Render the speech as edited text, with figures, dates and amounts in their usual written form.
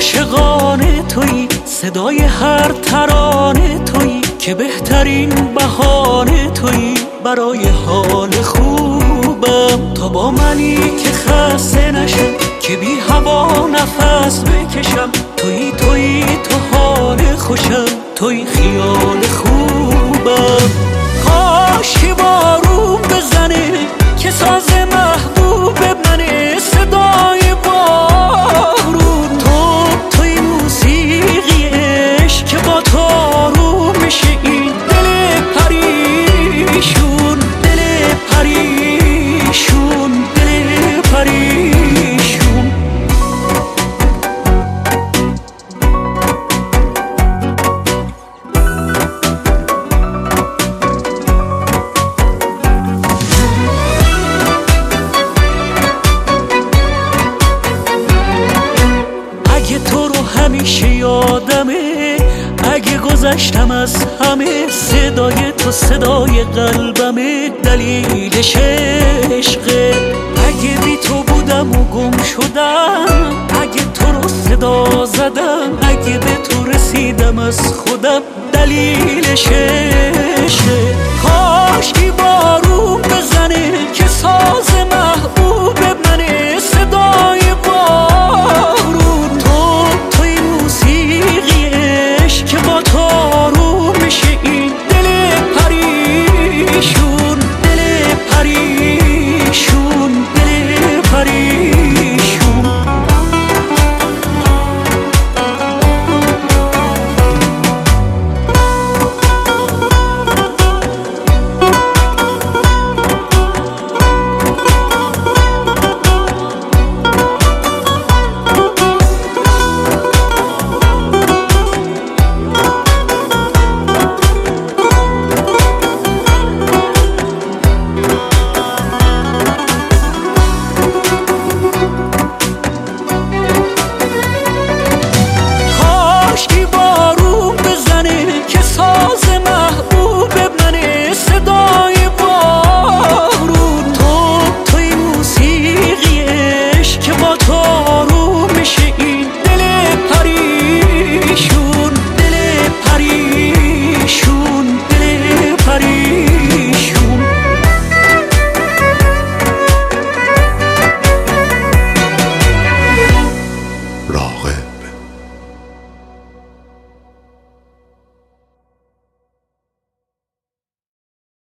عاشقانه تویی، صدای هر ترانه تویی، که بهترین بهانه تویی برای حال خوبم. تا با منی که خسته نشم، که بی هوا نفس بکشم، تویی تو حال خوشم، تویی خیال خوبم. کاش که بارون بزنه که ساز محبوب منه، صدای بارون. توی موسیقی عشق که با تو آروم میشه این دل پریشون، دل پریشون، دل پریشون. اگه تو رو همیشه یادمه، اگه گذشتم از همه، صدای تو صدای قلبمه، دلیلش عشقه. اگه بی تو بودم و گم شدم، اگه تو رو صدا زدم، اگه به تو رسیدم از خودم، دلیلش عشقه. کاش که بارون بزنه که ساز